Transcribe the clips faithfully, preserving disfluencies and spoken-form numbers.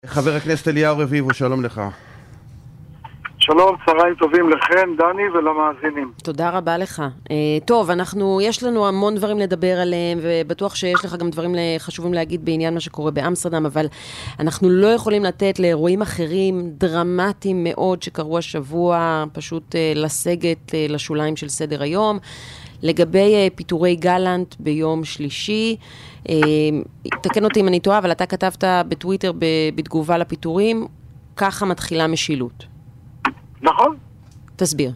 חבר הכנסת אליהו רביבו, שלום לך. שלום, צהריים טובים לכן, דני, ולמאזינים. תודה רבה לך. טוב, אנחנו, יש לנו המון דברים לדבר עליהם, ובטוח שיש לך גם דברים חשובים להגיד בעניין מה שקורה באמסטרדם, אבל אנחנו לא יכולים לתת לאירועים אחרים דרמטיים מאוד שקרו השבוע, פשוט לסגת לשוליים של סדר היום. לגבי פיטורי גלנט ביום שלישי, תקן אותי אם אני טועה, אבל אתה כתבת בטוויטר בתגובה לפיטורים, ככה מתחילה משילות. נכון. תסביר.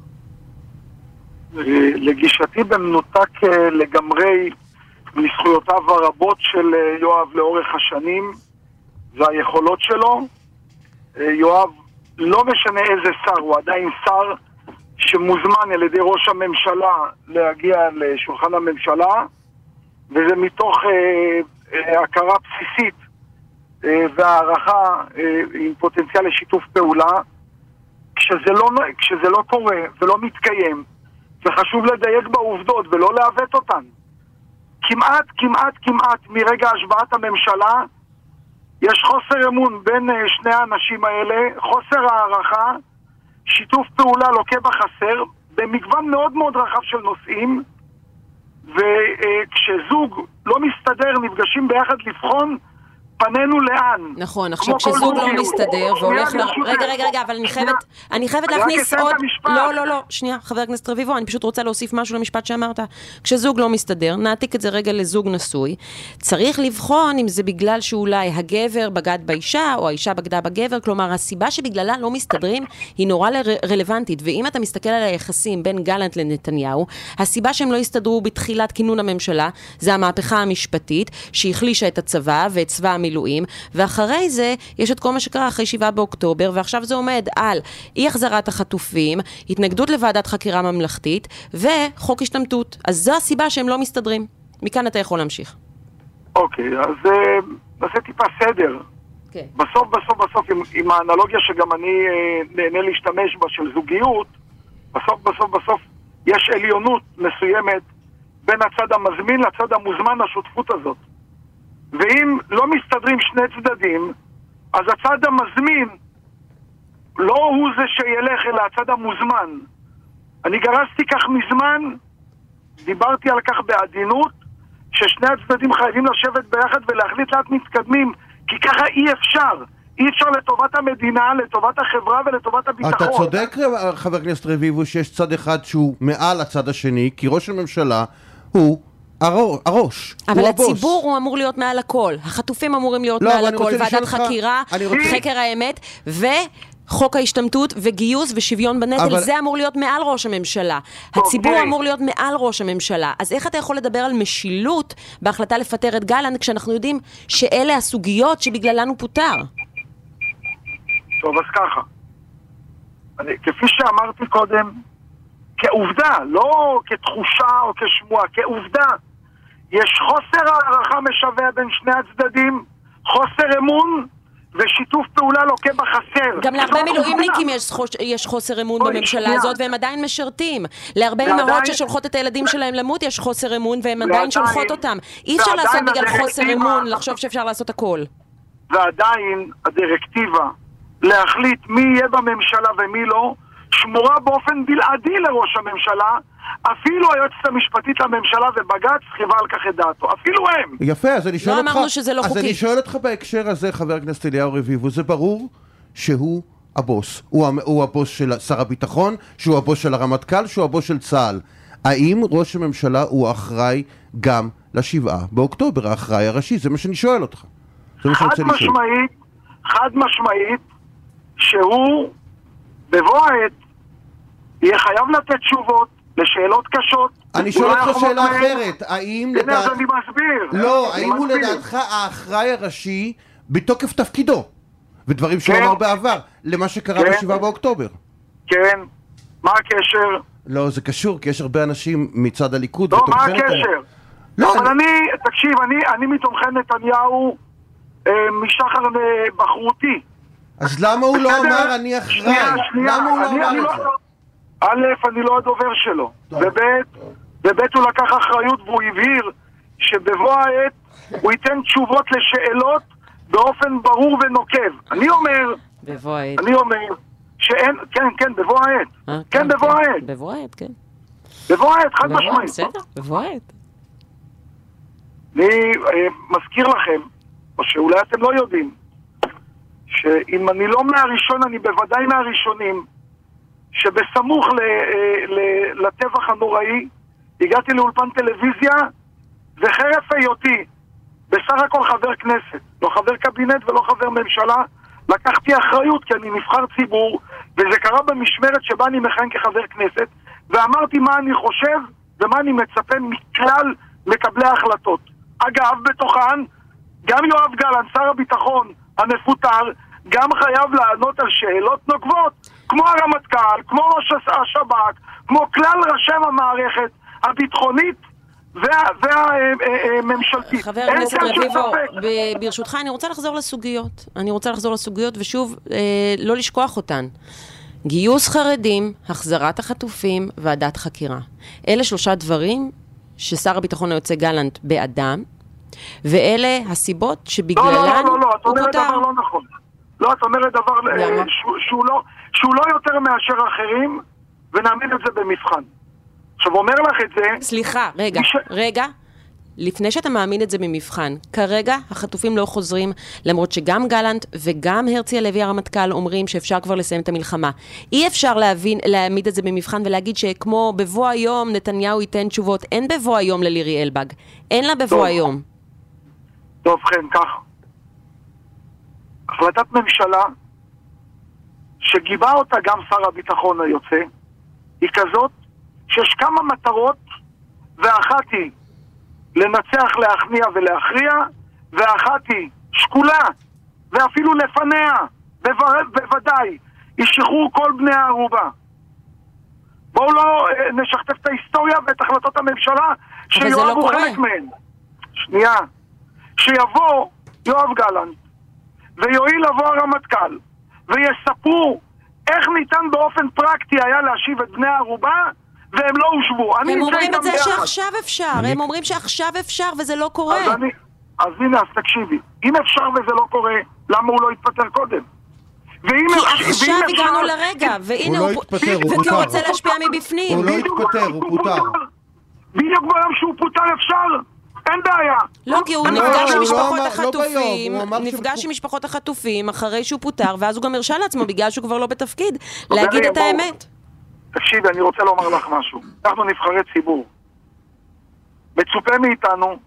לגישתי במנותק לגמרי מזכויותיו הרבות של יואב לאורך השנים והיכולות שלו. יואב לא משנה איזה שר, הוא עדיין שר שמוזמן על ידי ראש הממשלה להגיע לשולחן הממשלה, וזה מתוך אה, אה, הכרה בסיסית אה, והערכה אה, עם פוטנציאל לשיתוף פעולה. כשזה לא, כשזה לא קורה ולא מתקיים, זה חשוב לדייק בעובדות ולא לעוות אותן. כמעט, כמעט, כמעט מרגע השבעת הממשלה יש חוסר אמון בין אה, שני האנשים האלה, חוסר הערכה, שיתוף פעולה לוקה בחסר במגוון מאוד מאוד רחב של נושאים, וכשזוג לא מסתדר נפגשים ביחד לבחון פנינו לאן. נכון, עכשיו כשזוג לא מסתדר והולך ל... רגע, רגע, רגע, אבל אני חייבת, אני חייבת להכניס עוד... לא, לא, לא, שנייה, חבר הכנסת רביבו, אני פשוט רוצה להוסיף משהו למשפט שאמרת. כשזוג לא מסתדר, נעתיק את זה רגע לזוג נשוי, צריך לבחון אם זה בגלל שאולי הגבר בגד באישה, או האישה בגדה בגבר, כלומר, הסיבה שבגללה לא מסתדרים היא נורא רלוונטית, ואם אתה מסתכל על היחסים בין גלנט לנתניהו, הסיבה שהם לא הסתדרו בתחילת כינון הממשלה, זה המהפכה המשפטית, שהחלישה את הצבא ואת צבא המילואים, ואחרי זה יש את כל מה שקרה אחרי שבעה באוקטובר, ועכשיו זה עומד על אי החזרת החטופים, התנגדות לוועדת חקירה ממלכתית, וחוק השתמטות. אז זו הסיבה שהם לא מסתדרים. מכאן אתה יכול להמשיך. אוקיי, אז נעשה טיפה סדר. Okay. בסוף, בסוף, בסוף, עם, עם האנלוגיה שגם אני נהנה להשתמש בה של זוגיות, בסוף, בסוף, בסוף, יש עליונות מסוימת בין הצד המזמין לצד המוזמן לשותפות הזאת. ואם לא מסתדרים שני צדדים, אז הצד המזמין לא הוא זה שילך אלא הצד המוזמן. אני גרסתי כך מזמן, דיברתי על כך בעדינות, ששני הצדדים חייבים לשבת ביחד ולהחליט לאט מתקדמים, כי ככה אי אפשר. אי אפשר לטובת המדינה, לטובת החברה ולטובת הביטחון. אתה צודק, חבר הכנסת רביבו, שיש צד אחד שהוא מעל הצד השני, כי ראש הממשלה הוא הראש. אבל הציבור הוא אמור להיות מעל הכל. החטופים אמורים להיות מעל הכל. ועדת חקירה, חקר האמת, וחוק ההשתמטות וגיוס ושוויון בנטל, זה אמור להיות מעל ראש הממשלה. הציבור אמור להיות מעל ראש הממשלה. אז איך אתה יכול לדבר על משילות בהחלטה לפטר את גלנט, כשאנחנו יודעים שאלה הסוגיות שבגללן הוא פוטר? טוב, אז ככה. כפי שאמרתי קודם, כעובדה, לא כתחושה או כשמועה, כעובדה, יש חוסר הערכה משווה בין שני הצדדים, חוסר אמון ושיתוף פעולה לוקה בחסר. גם להרבה מילואימניקים יש, יש חוסר אמון בממשלה הזאת, והם עדיין משרתים. להרבה אמהות ששולחות את הילדים שלהם למות יש חוסר אמון, והם עדיין שולחות אותם. אי אפשר לעשות בגלל חוסר אמון, לחשוב שאפשר לעשות הכל. ועדיין הדירקטיבה להחליט מי יהיה בממשלה ומי לא, שמורה באופן בלעדי לראש הממשלה, אפילו היועצת המשפטית לממשלה ובג"ץ חיווה על כך את דעתו, אפילו הם. יפה, אז אני שואל לא אותך, אמרנו שזה לא אז חוקי. אני שואל אותך בהקשר הזה, חבר הכנסת אליהו רביבו, זה ברור שהוא הבוס, הוא, הוא הבוס של שר הביטחון, שהוא הבוס של הרמטכ"ל, שהוא הבוס של צה"ל. האם ראש הממשלה הוא אחראי גם לשבעה באוקטובר, האחראי הראשי? זה מה שאני שואל אותך. חד משמעית, חד משמעית, שהוא בבוא העת יהיה חייב לתת תשובות לשאלות קשות. אני שואל אותך שאלה אחרת, האם לדעת... אז אני מסביר. לא, האם הוא לדעתך האחראי הראשי בתוקף תפקידו, ודברים שהוא אמר בעבר, למה שקרה בשבעה באוקטובר? כן, מה הקשר? לא, זה קשור, כי יש הרבה אנשים מצד הליכוד. לא, מה הקשר? אבל אני, תקשיב, אני מתומכי נתניהו משחר בחרותי. אז למה הוא לא אמר אני אחראי? למה הוא לא אמר את זה? א', אני לא הדובר שלו, וב', הוא לקח אחריות והוא הבהיר שבבוא העת הוא ייתן תשובות לשאלות באופן ברור ונוקב. אני אומר, בבוא העת. אני אומר, שאין, כן, כן, בבוא העת. אה, כן, כן, בבוא כן. העת. בבוא העת, כן. בבוא העת, חד בבוא, משמעית. בסדר, בבוא העת. אני אה, מזכיר לכם, או שאולי אתם לא יודעים, שאם אני לא מהראשון, אני בוודאי מהראשונים, שבסמוך ל, אה, ל, לטבח הנוראי, הגעתי לאולפן טלוויזיה, וחרף היותי, בסך הכל חבר כנסת, לא חבר קבינט ולא חבר ממשלה, לקחתי אחריות כי אני נבחר ציבור, וזה קרה במשמרת שבה אני מכהן כחבר כנסת, ואמרתי מה אני חושב ומה אני מצפה מכלל מקבלי ההחלטות. אגב, בתוכן, גם יואב גלנט, שר הביטחון המפוטר, גם חייב לענות על שאלות נוקבות, כמו הרמטכ"ל, כמו ראש השב"כ, כמו כלל ראשי המערכת הביטחונית והממשלתית. חבר הכנסת רביבו, ברשותך, אני רוצה לחזור לסוגיות. אני רוצה לחזור לסוגיות, ושוב, לא לשכוח אותן. גיוס חרדים, החזרת החטופים, ועדת חקירה. אלה שלושה דברים ששר הביטחון היוצא גלנט באדם, ואלה הסיבות שבגללן הוא פוטר. לא, לא, לא, את אומרת דבר לא נכון. לא, את אומרת דבר שהוא לא יותר מאשר אחרים, ונאמין את זה במבחן. עכשיו, אומר לך את זה... סליחה, רגע, ש... רגע. לפני שאתה מאמין את זה במבחן, כרגע החטופים לא חוזרים, למרות שגם גלנט וגם הרצי הלוי הרמטכ"ל אומרים שאפשר כבר לסיים את המלחמה. אי אפשר להבין, להעמיד את זה במבחן ולהגיד שכמו בבוא היום נתניהו ייתן תשובות. אין בבוא היום ללירי אלבג. אין לה בבוא טוב. היום. טוב, כן, ככה. החלטת ממשלה שגיבה אותה גם שר הביטחון היוצא, היא כזאת שיש כמה מטרות, ואחת היא לנצח, להכניע ולהכריע, ואחת היא שקולה, ואפילו לפניה, בוודאי, היא שחרור כל בני הערובה. בואו לא נשכתב את ההיסטוריה ואת החלטות הממשלה, שיואב הוא חלק מהן. שנייה, שיבוא יואב גלנט, ויועיל לבוא הרמטכ"ל, ויספרו איך ניתן באופן פרקטי היה להשיב את בני הערובה, והם לא הושבו. הם אומרים את זה שעכשיו אפשר, הם אומרים שעכשיו אפשר וזה לא קורה. אז, אני, אז הנה, אז תקשיבי, אם אפשר וזה לא קורה, למה הוא לא יתפטר קודם? כי עכשיו הגענו לרגע, והנה הוא וכי הוא רוצה להשפיע מבפנים. הוא לא יתפטר, הוא פוטר. בדיוק ביום שהוא פוטר אפשר, אין בעיה. לא, כי הוא נפגש עם משפחות החטופים, נפגש עם משפחות החטופים אחרי שהוא פוטר, ואז הוא גם הרשה לעצמו, בגלל שהוא כבר לא בתפקיד, להגיד את האמת. תקשיבי, אני רוצה לומר לך משהו. אנחנו נבחרי ציבור. מצופה מאיתנו,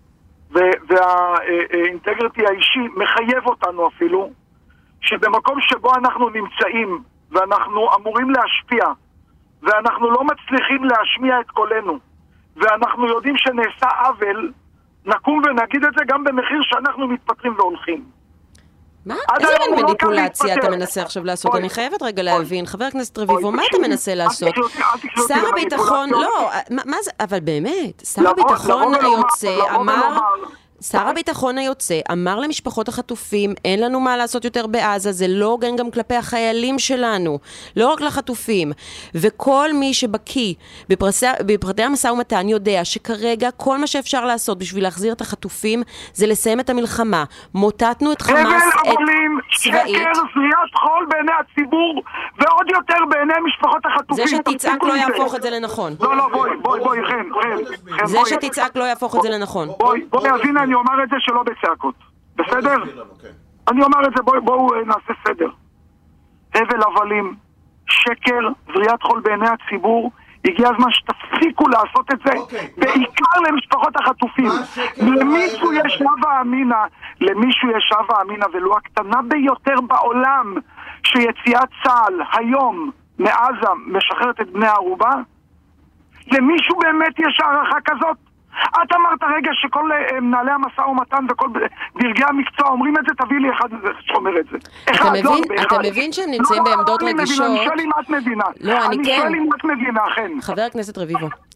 והאינטגריטי האישי מחייב אותנו אפילו, שבמקום שבו אנחנו נמצאים, ואנחנו אמורים להשפיע, ואנחנו לא מצליחים להשמיע את קולנו, ואנחנו יודעים שנעשה עוול, נקום ונגיד את זה גם במחיר שאנחנו מתפטרים והולכים. מה? איזה מין מניפולציה אתה מנסה עכשיו לעשות? אני חייבת רגע להבין, חבר הכנסת רביבו, מה אתה מנסה לעשות? שר הביטחון, לא, מה זה, אבל באמת, שר הביטחון היוצא אמר... שר הביטחון היוצא אמר למשפחות החטופים, אין לנו מה לעשות יותר בעזה, זה לא הוגן גם כלפי החיילים שלנו, לא רק לחטופים. וכל מי שבקיא בפרסי, בפרטי המשא ומתן יודע שכרגע כל מה שאפשר לעשות בשביל להחזיר את החטופים זה לסיים את המלחמה. מוטטנו את חמאס, את צבאית. שקר, זריית חול בעיני הציבור, ועוד יותר בעיני משפחות החטופים. זה שתצעק לא יהפוך את זה לנכון. לא, לא, בואי, בואי, בואי, חן, חן. זה שתצעק לא יהפוך את זה לנכון. בואי, בואי, אז הנה אני אומר את זה שלא בצעקות. בסדר? אני אומר את זה, בואו בוא, נעשה סדר. הבל הבלים, שקר, זריית חול בעיני הציבור, הגיע הזמן שתפסיקו לעשות את זה, בעיקר למשפחות החטופים. למישהו יש הווה אמינה, למישהו יש הווה אמינה, ולא הקטנה ביותר בעולם, שיציאת צה"ל היום מעזה משחררת את בני הערובה? למישהו באמת יש הערכה כזאת? את אמרת רגע שכל מנהלי המשא ומתן וכל דרגי המקצוע אומרים את זה, תביא לי אחד שאומר את זה. אתה מבין, אתה מבין שהם נמצאים בעמדות רגישות? אני שואל אם את מבינה. לא, אני כן. אני שואל אם את מבינה, אכן. חבר הכנסת רביבו,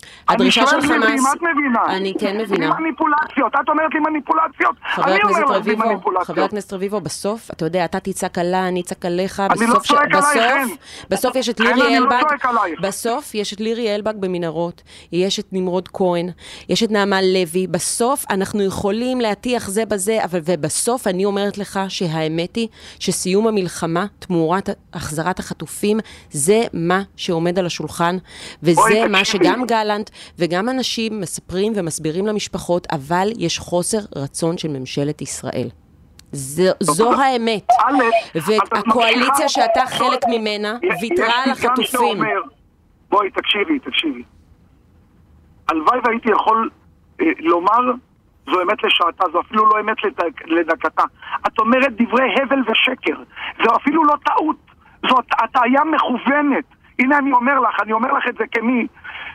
הדרישה של חמאס... אני שואל אם את מבינה. אני כן מבינה. לי מניפולציות, את אומרת לי מניפולציות. חבר הכנסת רביבו, חבר הכנסת רביבו, בסוף, אתה יודע, אתה תצעק עלה, אני אצעק עליך, בסוף, ש... בסוף, בסוף יש את לירי אלבג, בסוף יש את לירי אלבג במנהרות, יש את נמרוד כהן, יש את נעמה לוי, בסוף אנחנו יכולים להטיח זה בזה, אבל ובסוף אני אומרת לך שהאמת היא שסיום המלחמה, תמורת החזרת החטופים, זה מה שעומד על השולחן, וזה מה שגם גלנט וגם אנשים מספרים ומסבירים למשפחות, אבל יש חוסר רצון של ממשלת ישראל. זו, זו האמת. והקואליציה שאתה חלק ממנה ויתרה על החטופים. בואי, תקשיבי, תקשיבי. הלוואי והייתי יכול אה, לומר, זו אמת לשעתה, זו אפילו לא אמת לדקתה. את אומרת דברי הבל ושקר. זו אפילו לא טעות. זו הטעיה מכוונת. הנה אני אומר לך, אני אומר לך את זה כמי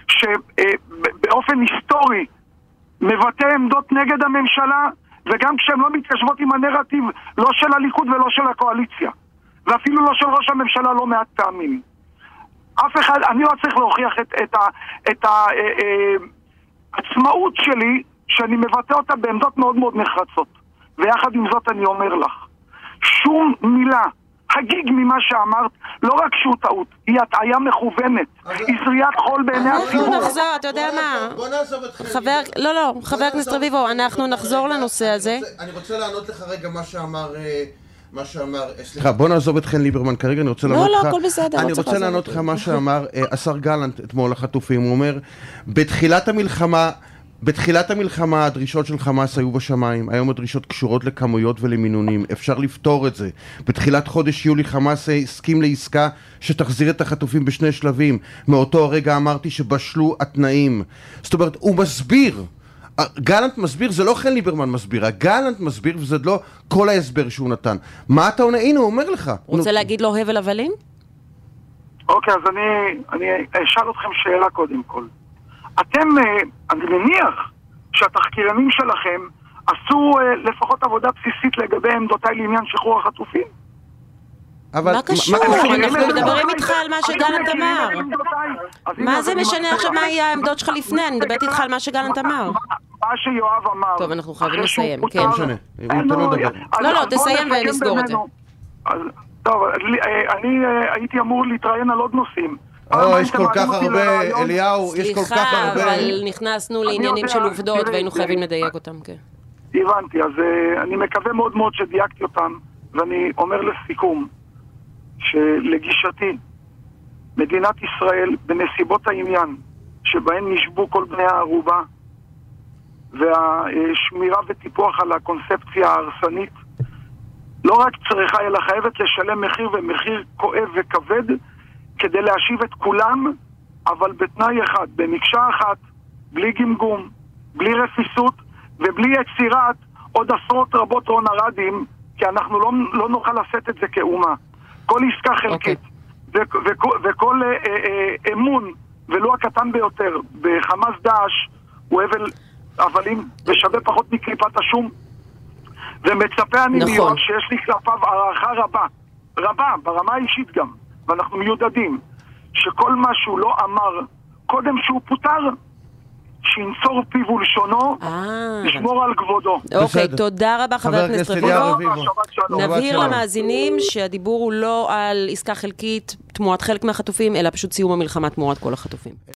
שבאופן היסטורי מבטא עמדות נגד הממשלה, וגם כשהן לא מתיישבות עם הנרטיב לא של הליכוד ולא של הקואליציה, ואפילו לא של ראש הממשלה לא מעט פעמים. אף אחד, אני לא צריך להוכיח את, את, ה, את העצמאות שלי, שאני מבטא אותה בעמדות מאוד מאוד נחרצות. ויחד עם זאת אני אומר לך, שום מילה הגיג ממה שאמרת, לא רק שהוא טעות, היא הטעיה מכוונת, היא זריית חול בעיני הציבור. אנחנו נחזור, אתה יודע מה? בוא נעזוב אתכם. חבר, לא, לא, חבר הכנסת רביבו, אנחנו נחזור לנושא הזה. אני רוצה לענות לך רגע מה שאמר, מה שאמר, סליחה, בוא נעזוב אתכם ליברמן כרגע, אני רוצה לענות לך. לא, לא, הכל בסדר. אני רוצה לענות לך מה שאמר השר גלנט אתמול לחטופים, הוא אומר, בתחילת המלחמה, בתחילת המלחמה הדרישות של חמאס היו בשמיים, היום הדרישות קשורות לכמויות ולמינונים, אפשר לפתור את זה. בתחילת חודש יולי חמאס הסכים לעסקה שתחזיר את החטופים בשני שלבים, מאותו הרגע אמרתי שבשלו התנאים. זאת אומרת, הוא מסביר, גלנט מסביר, זה לא חן ליברמן מסביר, גלנט מסביר וזה לא כל ההסבר שהוא נתן. מה אתה עונה? הנה הוא אומר לך. רוצה להגיד לו הבל הבלים? אוקיי, אז אני, אני אשאל אתכם שאלה קודם כל. אתם, אני מניח שהתחקירנים שלכם עשו לפחות עבודה בסיסית לגבי עמדותיי לעניין שחרור החטופים. מה קשור? אנחנו מדברים איתך על מה שגלנט אמר. מה זה משנה עכשיו מה יהיה העמדות שלך לפני? אני מדברת איתך על מה שגלנט אמר. מה שיואב אמר. טוב, אנחנו חייבים לסיים, כן. לא, לא, תסיים ונסגור את זה. טוב, אני הייתי אמור להתראיין על עוד נושאים. או, יש כל כך הרבה, אליהו, יש כל כך הרבה. סליחה, אבל נכנסנו לעניינים של עובדות והיינו חייבים לדייק אותם, כן. הבנתי, אז אני מקווה מאוד מאוד שדייקתי אותם, ואני אומר לסיכום, שלגישתי, מדינת ישראל, בנסיבות העניין, שבהן נשבו כל בני הערובה, והשמירה וטיפוח על הקונספציה ההרסנית, לא רק צריכה, אלא חייבת לשלם מחיר, ומחיר כואב וכבד, כדי להשיב את כולם, אבל בתנאי אחד, במקשה אחת, בלי גמגום, בלי רפיסות, ובלי יצירת עוד עשרות רבות רון הרדים, כי אנחנו לא, לא נוכל לשאת את זה כאומה. כל עסקה חלקית, okay. ו- ו- וכל אה, אה, אמון, ולא הקטן ביותר, בחמאס דאעש, הוא הבל אבלים, ושווה פחות מקליפת השום, ומצפה אני נכון. מיואב שיש לי כלפיו הערכה רבה, רבה, ברמה האישית גם, ואנחנו מיודדים, שכל מה שהוא לא אמר קודם שהוא פוטר, שינצור פיו ולשונו, לשמור על כבודו. אוקיי, תודה רבה חבר הכנסת רביבו. נבהיר למאזינים שהדיבור הוא לא על עסקה חלקית תמורת חלק מהחטופים, אלא פשוט סיום המלחמה תמורת כל החטופים.